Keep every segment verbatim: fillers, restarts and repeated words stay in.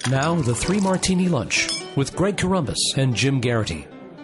Now, the Three Martini Lunch with Greg Corombos and Jim Garrity.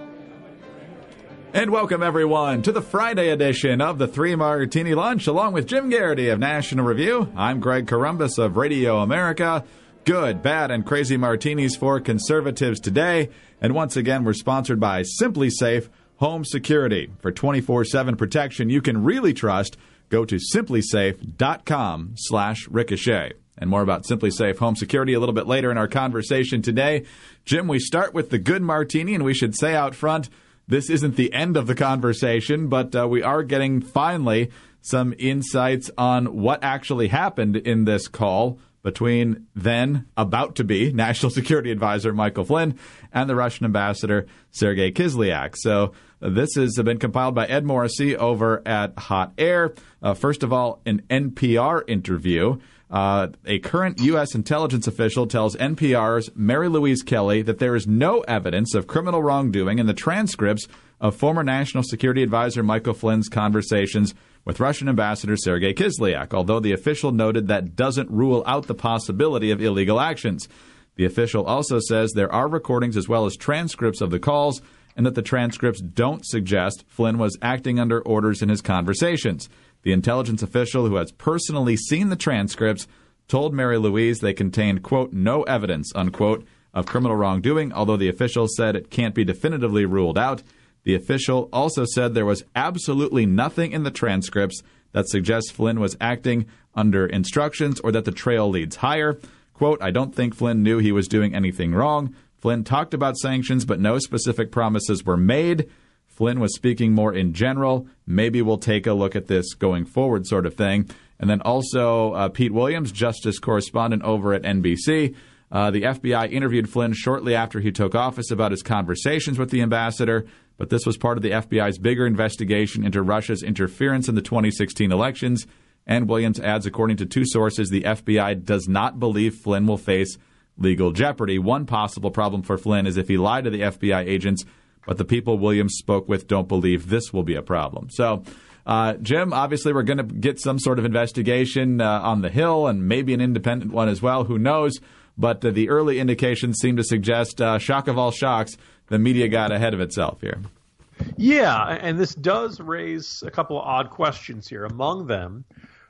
And welcome, everyone, to the Friday edition of the Three Martini Lunch, along with Jim Garrity of National Review. I'm Greg Corombos of Radio America. Good, bad, and crazy martinis for conservatives today. And once again, we're sponsored by Simply Safe Home Security. For twenty-four seven protection you can really trust, go to simplysafe.com slash ricochet. And more about Simply Safe Home Security a little bit later in our conversation today. Jim, we start with the good martini, and we should say out front, this isn't the end of the conversation, but uh, we are getting, finally, some insights on what actually happened in this call between then about-to-be National Security Advisor Michael Flynn and the Russian ambassador Sergei Kislyak. So uh, this has been compiled by Ed Morrissey over at Hot Air. Uh, first of all, an N P R interview. Uh, a current U S intelligence official tells N P R's Mary Louise Kelly that there is no evidence of criminal wrongdoing in the transcripts of former National Security Advisor Michael Flynn's conversations with Russian Ambassador Sergei Kislyak, although the official noted that doesn't rule out the possibility of illegal actions. The official also says there are recordings as well as transcripts of the calls, and that the transcripts don't suggest Flynn was acting under orders in his conversations. The intelligence official, who has personally seen the transcripts, told Mary Louise they contained, quote, no evidence, unquote, of criminal wrongdoing, although the official said it can't be definitively ruled out. The official also said there was absolutely nothing in the transcripts that suggests Flynn was acting under instructions or that the trail leads higher. Quote, I don't think Flynn knew he was doing anything wrong. Flynn talked about sanctions, but no specific promises were made. Flynn was speaking more in general. Maybe we'll take a look at this going forward sort of thing. And then also uh, Pete Williams, justice correspondent over at N B C. Uh, the F B I interviewed Flynn shortly after he took office about his conversations with the ambassador. But this was part of the F B I's bigger investigation into Russia's interference in the twenty sixteen elections. And Williams adds, according to two sources, the F B I does not believe Flynn will face legal jeopardy. One possible problem for Flynn is if he lied to the F B I agents, but the people Williams spoke with don't believe this will be a problem. So, uh, Jim, obviously we're going to get some sort of investigation uh, on the Hill and maybe an independent one as well. Who knows? But uh, the early indications seem to suggest, uh, shock of all shocks, the media got ahead of itself here. Yeah, and this does raise a couple of odd questions here. Among them,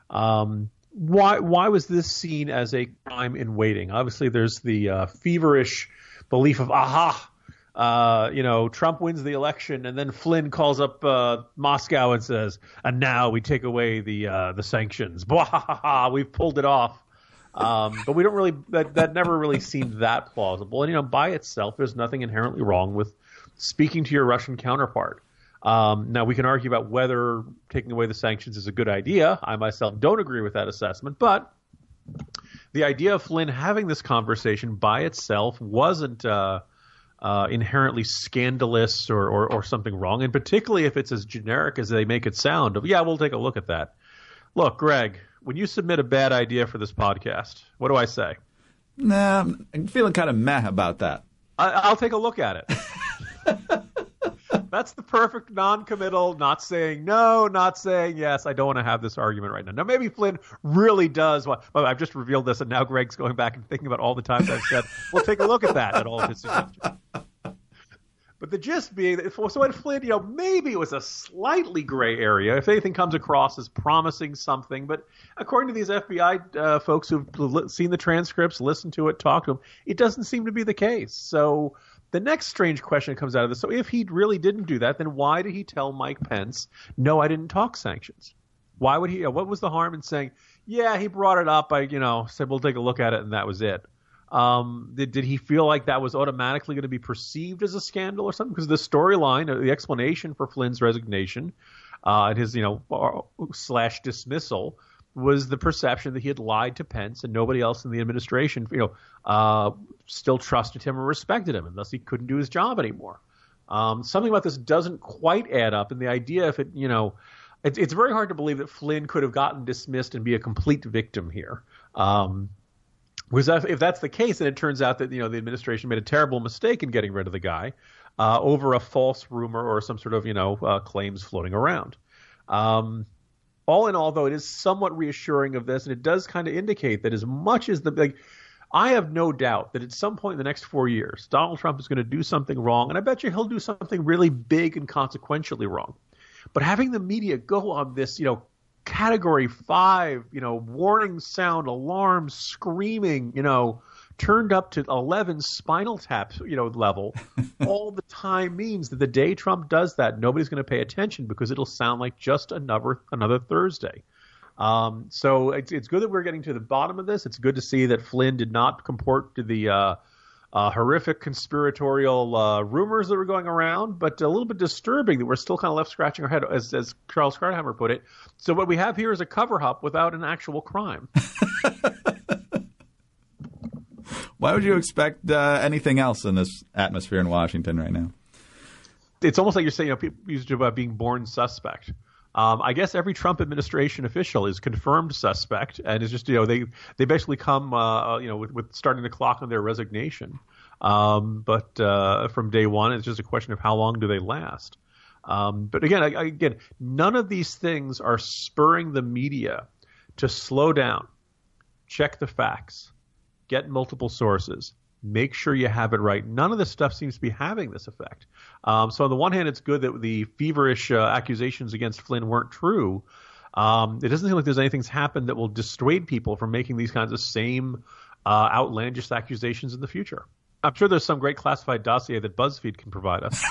um, why why was this seen as a crime in waiting? Obviously, there's the uh, feverish belief of, aha, Uh, you know, Trump wins the election, and then Flynn calls up uh, Moscow and says, and now we take away the uh, the sanctions. Blah, ha, ha, ha, we've pulled it off. Um, but we don't really, that, that never really seemed that plausible. And, you know, by itself, there's nothing inherently wrong with speaking to your Russian counterpart. Um, now, we can argue about whether taking away the sanctions is a good idea. I myself don't agree with that assessment, but the idea of Flynn having this conversation by itself wasn't uh, Uh, inherently scandalous or, or, or something wrong, and particularly if it's as generic as they make it sound of, yeah, we'll take a look at that. Look, Greg, when you submit a bad idea for this podcast, what do I say? Nah, I'm feeling kind of meh about that. I, I'll take a look at it. That's the perfect non-committal, not saying no, not saying yes. I don't want to have this argument right now. Now, maybe Flynn really does want, well, I've just revealed this, and now Greg's going back and thinking about all the times I've said, we'll take a look at that, at all of his suggestions. But the gist being, that if, so when Flynn, you know, maybe it was a slightly gray area, if anything comes across as promising something. But according to these F B I uh, folks who've seen the transcripts, listened to it, talked to them, it doesn't seem to be the case. So the next strange question comes out of this. So if he really didn't do that, then why did he tell Mike Pence, no, I didn't talk sanctions? Why would he? You know, what was the harm in saying, yeah, he brought it up. I, you know, said, we'll take a look at it, and that was it. Um, did, did he feel like that was automatically going to be perceived as a scandal or something? Because the storyline, the explanation for Flynn's resignation uh, and his, you know, slash dismissal was the perception that he had lied to Pence and nobody else in the administration, you know, uh, still trusted him or respected him, and thus he couldn't do his job anymore. Um, something about this doesn't quite add up, and the idea, if it, you know, it, it's very hard to believe that Flynn could have gotten dismissed and be a complete victim here. Um, Because if that's the case, then it turns out that, you know, the administration made a terrible mistake in getting rid of the guy uh, over a false rumor or some sort of, you know, uh, claims floating around. Um, all in all, though, it is somewhat reassuring of this, and it does kind of indicate that as much as the like, I have no doubt that at some point in the next four years, Donald Trump is going to do something wrong, and I bet you he'll do something really big and consequentially wrong. But having the media go on this, you know, category five, you know, warning sound, alarms, screaming, you know, turned up to eleven spinal tap, you know, level all the time means that the day Trump does that, nobody's going to pay attention because it'll sound like just another another Thursday. Um, so it's, it's good that we're getting to the bottom of this. It's good to see that Flynn did not comport to the uh, uh, horrific conspiratorial uh, rumors that were going around, but a little bit disturbing that we're still kind of left scratching our head, as, as Charles Krauthammer put it. So what we have here is a cover-up without an actual crime. Why would you expect uh, anything else in this atmosphere in Washington right now? It's almost like you're saying, you know, people used to about being born suspect. Um, I guess every Trump administration official is confirmed suspect, and it's just, you know, they they basically come, uh, you know, with, with starting the clock on their resignation. Um, but uh, from day one, it's just a question of how long do they last. Um, but again, I, again, none of these things are spurring the media to slow down, check the facts, get multiple sources, make sure you have it right. None of this stuff seems to be having this effect. Um, so on the one hand, it's good that the feverish uh, accusations against Flynn weren't true. Um, it doesn't seem like there's anything's happened that will dissuade people from making these kinds of same uh, outlandish accusations in the future. I'm sure there's some great classified dossier that BuzzFeed can provide us.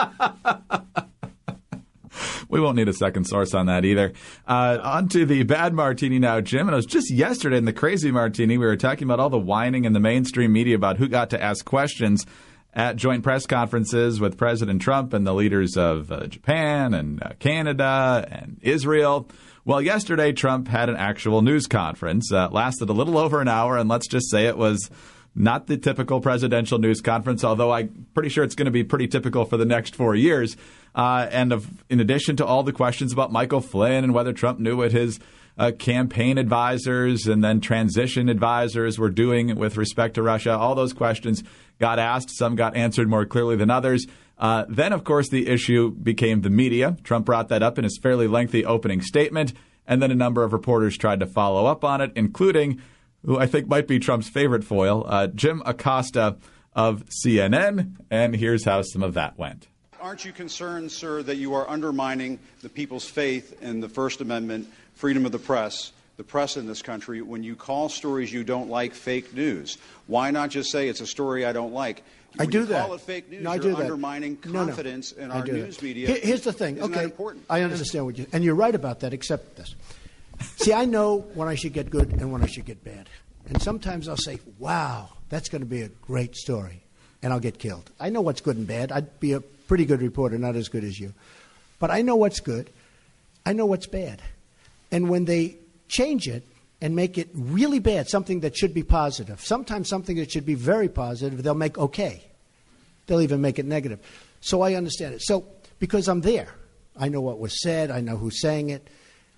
We won't need a second source on that either. Uh, on to the bad martini now, Jim. And it was just yesterday in the crazy martini, we were talking about all the whining in the mainstream media about who got to ask questions at joint press conferences with President Trump and the leaders of uh, Japan and uh, Canada and Israel. Well, yesterday, Trump had an actual news conference. Uh, it lasted a little over an hour, and let's just say it was not the typical presidential news conference, although I'm pretty sure it's going to be pretty typical for the next four years. Uh, and of, in addition to all the questions about Michael Flynn and whether Trump knew what his uh, campaign advisors and then transition advisors were doing with respect to Russia, all those questions got asked. Some got answered more clearly than others. Uh, then, of course, the issue became the media. Trump brought that up in his fairly lengthy opening statement, and then a number of reporters tried to follow up on it, including who I think might be Trump's favorite foil, uh, Jim Acosta of C N N. And here's how some of that went. Aren't you concerned, sir, that you are undermining the people's faith in the First Amendment, freedom of the press, the press in this country, when you call stories you don't like fake news? Why not just say it's a story I don't like? When I do you that. Call it fake news, no, I you're do that. undermining confidence no, no. in I our do news that. media. Here, here's the thing. Isn't okay, that important? I understand what you, and you're right about that, except this. See, I know when I should get good and when I should get bad. And sometimes I'll say, wow, that's going to be a great story, and I'll get killed. I know what's good and bad. I'd be a pretty good reporter, not as good as you. But I know what's good. I know what's bad. And when they change it and make it really bad, something that should be positive, sometimes something that should be very positive, they'll make okay. They'll even make it negative. So I understand it. So because I'm there, I know what was said, I know who's saying it,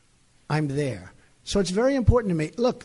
I'm there. So it's very important to me. Look,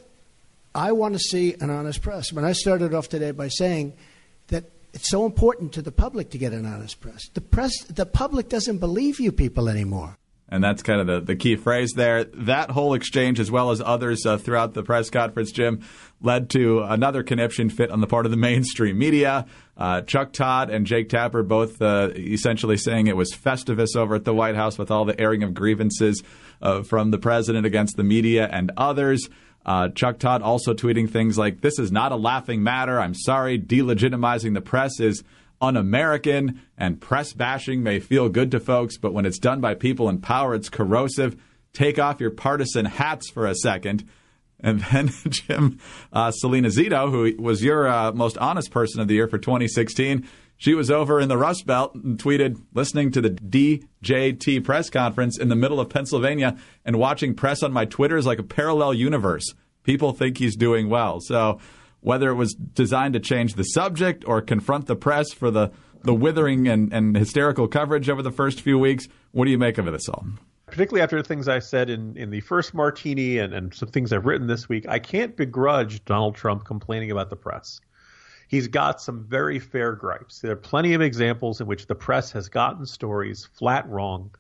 I want to see an honest press. When I started off today by saying that it's so important to the public to get an honest press. The press, the public doesn't believe you people anymore. And that's kind of the, the key phrase there. That whole exchange, as well as others uh, throughout the press conference, Jim, led to another conniption fit on the part of the mainstream media. Uh, Chuck Todd and Jake Tapper both uh, essentially saying it was Festivus over at the White House with all the airing of grievances uh, from the president against the media and others. Uh, Chuck Todd also tweeting things like, "This is not a laughing matter. I'm sorry. Delegitimizing the press is un-American, and press bashing may feel good to folks, but when it's done by people in power, it's corrosive. Take off your partisan hats for a second." And then Jim, uh, Selena Zito, who was your uh, most honest person of the year for twenty sixteen, she was over in the Rust Belt and tweeted, listening to the D J T press conference in the middle of Pennsylvania and watching press on my Twitter is like a parallel universe. People think he's doing well. So whether it was designed to change the subject or confront the press for the, the withering and, and hysterical coverage over the first few weeks, what do you make of this all? Particularly after the things I said in, in the first martini and, and some things I've written this week, I can't begrudge Donald Trump complaining about the press. He's got some very fair gripes. There are plenty of examples in which the press has gotten stories flat wrong.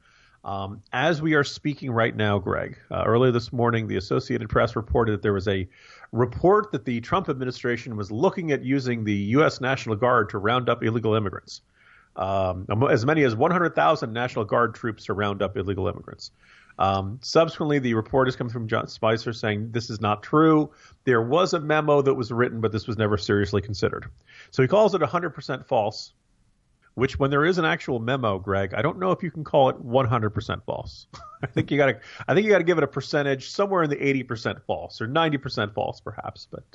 Um, as we are speaking right now, Greg, uh, earlier this morning, the Associated Press reported that there was a report that the Trump administration was looking at using the U S National Guard to round up illegal immigrants. Um, as many as one hundred thousand National Guard troops to round up illegal immigrants. Um, subsequently, the report has come from John Spicer saying this is not true. There was a memo that was written, but this was never seriously considered. So he calls it one hundred percent false, which when there is an actual memo, Greg, I don't know if you can call it one hundred percent false. I think you got to I think you got to give it a percentage somewhere in the eighty percent false or ninety percent false, perhaps. But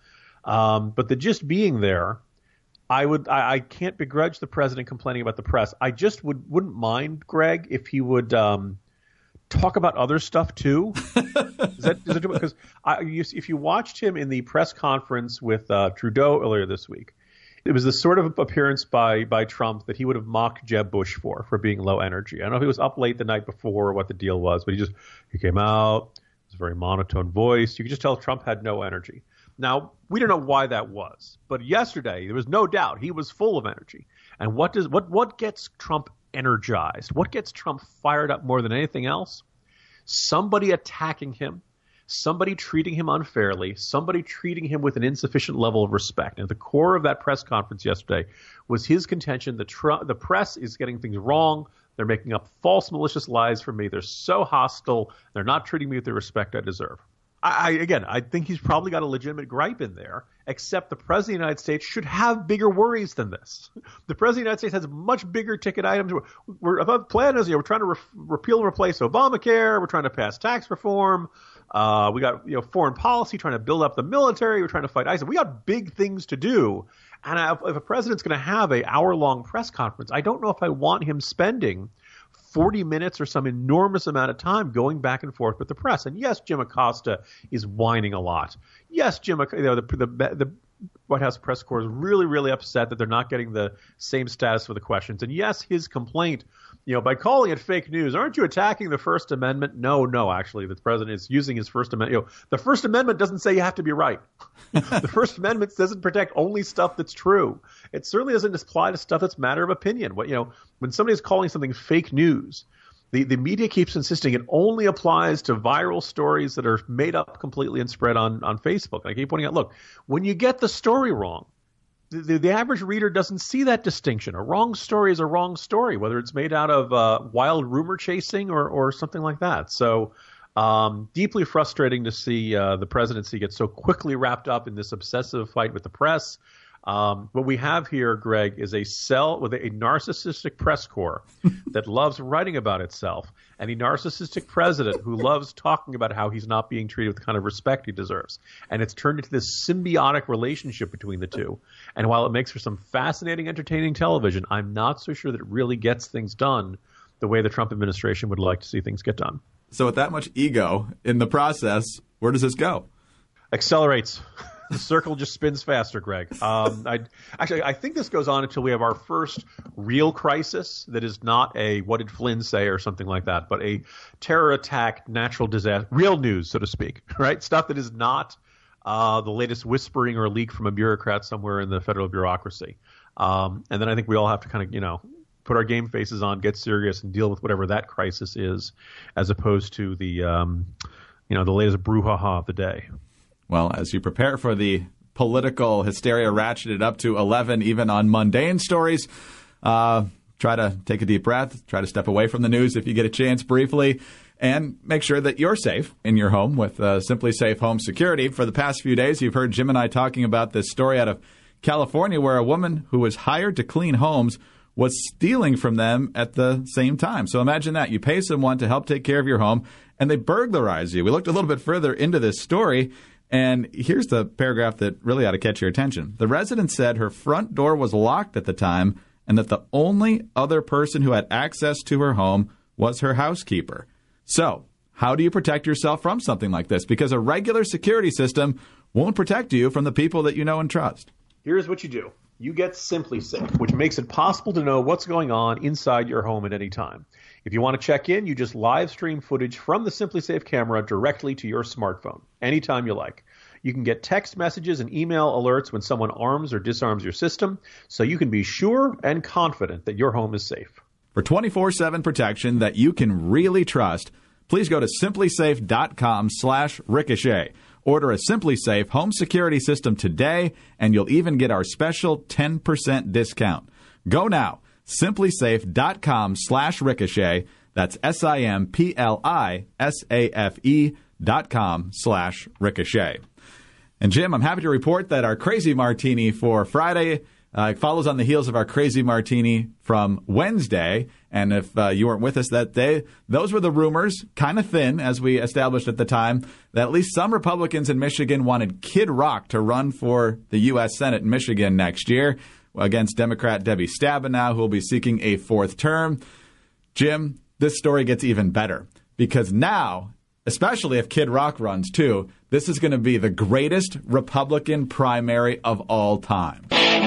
um, but the gist being there, I would I, I can't begrudge the president complaining about the press. I just would wouldn't mind, Greg, if he would um, talk about other stuff too. Is that, is that because I, you, if you watched him in the press conference with uh, Trudeau earlier this week, it was the sort of appearance by by Trump that he would have mocked Jeb Bush for, for being low energy. I don't know if he was up late the night before or what the deal was, but he just he came out, it was a very monotone voice. You could just tell Trump had no energy. Now, we don't know why that was, but yesterday there was no doubt he was full of energy. And what does what what gets Trump energized? What gets Trump fired up more than anything else? Somebody attacking him, somebody treating him unfairly, somebody treating him with an insufficient level of respect. And at the core of that press conference yesterday was his contention that Trump, the press is getting things wrong. They're making up false, malicious lies for me. They're so hostile. They're not treating me with the respect I deserve. I, I again, I think he's probably got a legitimate gripe in there, except the president of the United States should have bigger worries than this. The president of the United States has much bigger ticket items. We're, we're the plan is, you know, we're trying to re- repeal and replace Obamacare. We're trying to pass tax reform. Uh, we got, you know, foreign policy, trying to build up the military. We're trying to fight ISIS. We got big things to do. And I, if a president's going to have a hour-long press conference, I don't know if I want him spending forty minutes or some enormous amount of time going back and forth with the press. And yes, Jim Acosta is whining a lot. Yes, Jim, you know, the, the, the White House press corps is really, really upset that they're not getting the same status for the questions. And yes, his complaint, you know, by calling it fake news, aren't you attacking the First Amendment? No, no, actually, the president is using his First Amendment. You know, the First Amendment doesn't say you have to be right. The First Amendment doesn't protect only stuff that's true. It certainly doesn't apply to stuff that's matter of opinion. What, you know, when somebody is calling something fake news, the, the media keeps insisting it only applies to viral stories that are made up completely and spread on, on Facebook. And I keep pointing out, look, when you get the story wrong, The, the average reader doesn't see that distinction. A wrong story is a wrong story, whether it's made out of uh, wild rumor chasing or, or something like that. So um, deeply frustrating to see uh, the presidency get so quickly wrapped up in this obsessive fight with the press. Um, what we have here, Greg, is a cell with a narcissistic press corps that loves writing about itself, and a narcissistic president who loves talking about how he's not being treated with the kind of respect he deserves. And it's turned into this symbiotic relationship between the two. And while it makes for some fascinating, entertaining television, I'm not so sure that it really gets things done the way the Trump administration would like to see things get done. So with that much ego in the process, where does this go? Accelerates. The circle just spins faster, Greg. Um, I, actually, I think this goes on until we have our first real crisis that is not a what did Flynn say or something like that, but a terror attack, natural disaster, real news, so to speak, right? Stuff that is not uh, the latest whispering or leak from a bureaucrat somewhere in the federal bureaucracy. Um, and then I think we all have to kind of, you know, put our game faces on, get serious, and deal with whatever that crisis is, as opposed to the, um, you know, the latest brouhaha of the day. Well, as you prepare for the political hysteria ratcheted up to eleven, even on mundane stories, uh, try to take a deep breath, try to step away from the news if you get a chance briefly, and make sure that you're safe in your home with uh, Simply Safe Home Security. For the past few days, you've heard Jim and I talking about this story out of California where a woman who was hired to clean homes was stealing from them at the same time. So imagine that. You pay someone to help take care of your home, and they burglarize you. We looked a little bit further into this story, and here's the paragraph that really ought to catch your attention. The resident said her front door was locked at the time and that the only other person who had access to her home was her housekeeper. So how do you protect yourself from something like this? Because a regular security system won't protect you from the people that you know and trust. Here's what you do. You get Simply Safe, which makes it possible to know what's going on inside your home at any time. If you want to check in, you just live stream footage from the Simply Safe camera directly to your smartphone, anytime you like. You can get text messages and email alerts when someone arms or disarms your system, so you can be sure and confident that your home is safe. For twenty-four seven protection that you can really trust, please go to simplysafe.com slash ricochet. Order a SimpliSafe home security system today, and you'll even get our special ten percent discount. Go now, simplysafe.com slash ricochet. That's S-I-M-P-L-I-S-A-F-E dot com slash ricochet. And Jim, I'm happy to report that our Crazy Martini for Friday uh, follows on the heels of our Crazy Martini from Wednesday. And if uh, you weren't with us that day, those were the rumors, kind of thin, as we established at the time, that at least some Republicans in Michigan wanted Kid Rock to run for the U S Senate in Michigan next year against Democrat Debbie Stabenow, who will be seeking a fourth term. Jim, this story gets even better because now, especially if Kid Rock runs too, this is going to be the greatest Republican primary of all time.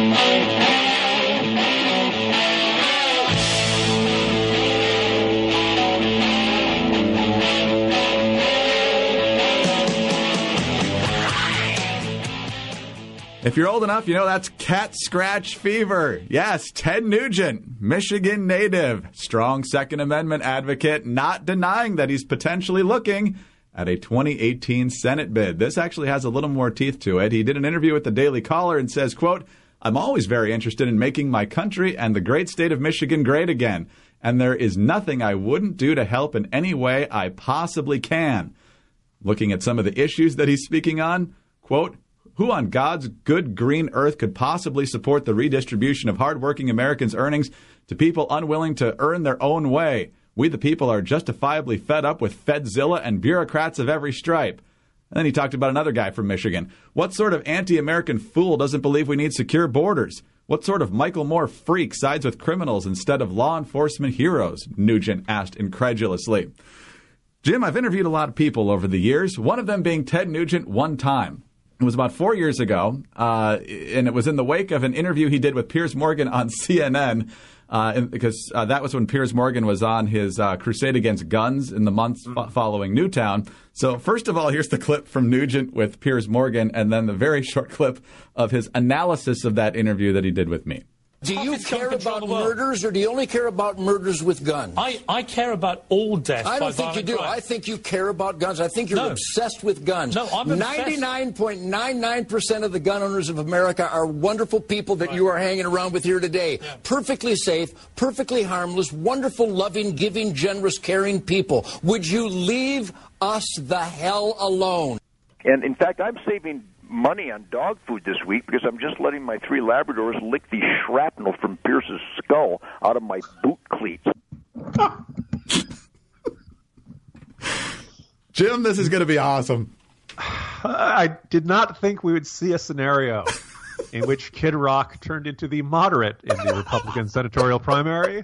If you're old enough, you know that's cat scratch fever. Yes, Ted Nugent, Michigan native, strong Second Amendment advocate, not denying that he's potentially looking at a twenty eighteen Senate bid. This actually has a little more teeth to it. He did an interview with the Daily Caller and says, quote, "I'm always very interested in making my country and the great state of Michigan great again. And there is nothing I wouldn't do to help in any way I possibly can." Looking at some of the issues that he's speaking on, quote, "Who on God's good green earth could possibly support the redistribution of hardworking Americans' earnings to people unwilling to earn their own way? We the people are justifiably fed up with Fedzilla and bureaucrats of every stripe." And then he talked about another guy from Michigan. What sort of anti-American fool doesn't believe we need secure borders? What sort of Michael Moore freak sides with criminals instead of law enforcement heroes? Nugent asked incredulously. Jim, I've interviewed a lot of people over the years, one of them being Ted Nugent one time. It was about four years ago, uh, and it was in the wake of an interview he did with Piers Morgan on C N N, uh, and, because uh, that was when Piers Morgan was on his uh, crusade against guns in the months f- following Newtown. So first of all, here's the clip from Nugent with Piers Morgan, and then the very short clip of his analysis of that interview that he did with me. Do you care about murders, or do you only care about murders with guns? I, I care about all deaths. I don't by think you do. crime. I think you care about guns. I think you're no. obsessed with guns. No, I'm obsessed. ninety-nine point nine nine percent of the gun owners of America are wonderful people that right. you are hanging around with here today. Yeah. Perfectly safe, perfectly harmless, wonderful, loving, giving, generous, caring people. Would you leave us the hell alone? And, in fact, I'm saving money on dog food this week because I'm just letting my three Labradors lick the shrapnel from Pierce's skull out of my boot cleats. Jim, this is going to be awesome. I did not think we would see a scenario in which Kid Rock turned into the moderate in the Republican senatorial primary.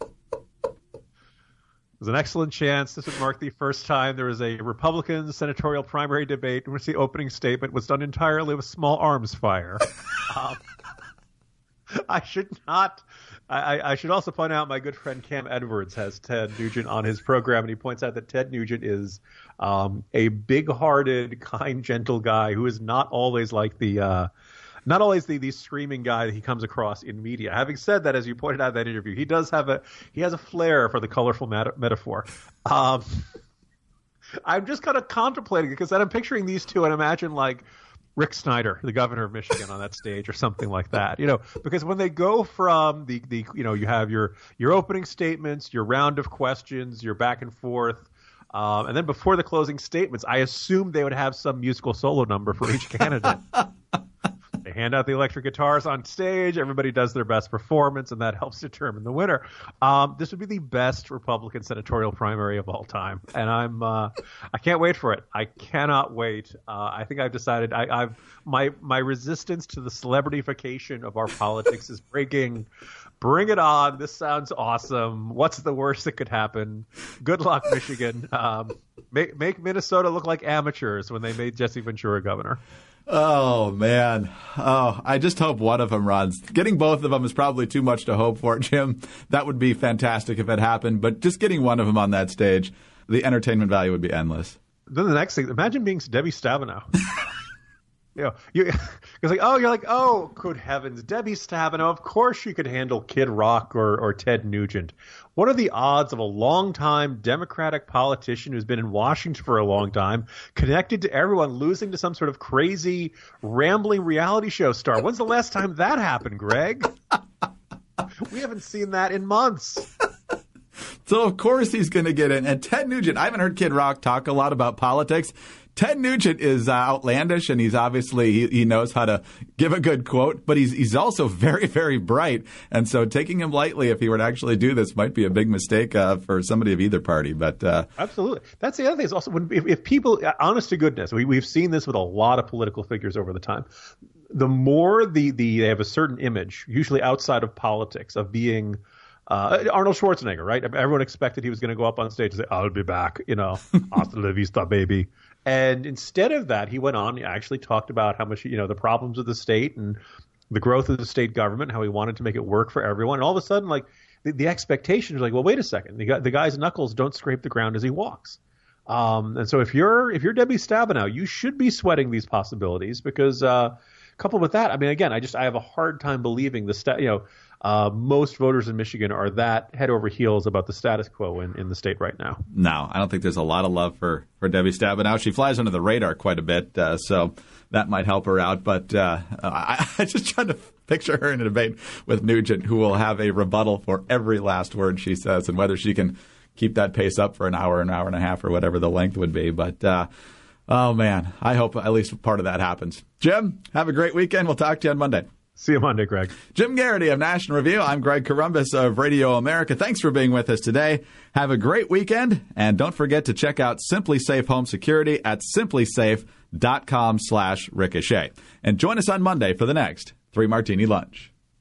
There's an excellent chance this would mark the first time there was a Republican senatorial primary debate in which the opening statement was done entirely with small arms fire. um, I should not. I, I should also point out my good friend Cam Edwards has Ted Nugent on his program, and he points out that Ted Nugent is um, a big-hearted, kind, gentle guy who is not always like the uh, not always the, the screaming guy that he comes across in media. Having said that, as you pointed out in that interview, he does have a he has a flair for the colorful mat- metaphor. Um, I'm just kind of contemplating it because then I'm picturing these two and imagine like Rick Snyder, the governor of Michigan, on that stage or something like that. You know, because when they go from the, the you know, you have your your opening statements, your round of questions, your back and forth. Um, and then before the closing statements, I assumed they would have some musical solo number for each candidate. They hand out the electric guitars on stage. Everybody does their best performance, and that helps determine the winner. Um, this would be the best Republican senatorial primary of all time, and I'm uh, I can't wait for it. I cannot wait. Uh, I think I've decided. I, I've my my resistance to the celebrityfication of our politics is breaking. Bring it on. This sounds awesome. What's the worst that could happen? Good luck, Michigan. Um, make, make Minnesota look like amateurs when they made Jesse Ventura governor. Oh, man. Oh, I just hope one of them runs. Getting both of them is probably too much to hope for, Jim. That would be fantastic if it happened. But just getting one of them on that stage, the entertainment value would be endless. Then the next thing, imagine being Debbie Stabenow. You know, you, it's like, oh, you're like, oh, good heavens, Debbie Stabenow, of course she could handle Kid Rock or, or Ted Nugent. What are the odds of a longtime Democratic politician who's been in Washington for a long time, connected to everyone, losing to some sort of crazy, rambling reality show star? When's the last time that happened, Greg? We haven't seen that in months. So, of course, he's going to get in. And Ted Nugent, I haven't heard Kid Rock talk a lot about politics. Ted Nugent is uh, outlandish, and he's obviously, he, he knows how to give a good quote, but he's he's also very, very bright. And so taking him lightly, if he were to actually do this, might be a big mistake uh, for somebody of either party. But uh, Absolutely. That's the other thing is also, when, if, if people, honest to goodness, we, we've seen this with a lot of political figures over the time. The more the, the they have a certain image, usually outside of politics, of being uh, Arnold Schwarzenegger, right? Everyone expected he was going to go up on stage and say, I'll be back, you know, hasta la vista, baby. And instead of that, he went on, he actually talked about how much, you know, the problems of the state and the growth of the state government, how he wanted to make it work for everyone. And all of a sudden, like, the, the expectation is like, well, wait a second. The, guy, the guy's knuckles don't scrape the ground as he walks. Um, and so if you're if you're Debbie Stabenow, you should be sweating these possibilities because uh, coupled with that, I mean, again, I just I have a hard time believing the sta- you know, uh, most voters in Michigan are that head over heels about the status quo in, in the state right now. No, I don't think there's a lot of love for, for Debbie Stabenow. She flies under the radar quite a bit, uh, so that might help her out. But uh, I, I just trying to picture her in a debate with Nugent, who will have a rebuttal for every last word she says, and whether she can keep that pace up for an hour, an hour and a half, or whatever the length would be. But uh, oh man, I hope at least part of that happens. Jim, have a great weekend. We'll talk to you on Monday. See you Monday, Greg. Jim Garrity of National Review. I'm Greg Corombos of Radio America. Thanks for being with us today. Have a great weekend. And don't forget to check out Simply Safe Home Security at simply safe dot com slash ricochet. And join us on Monday for the next Three Martini Lunch.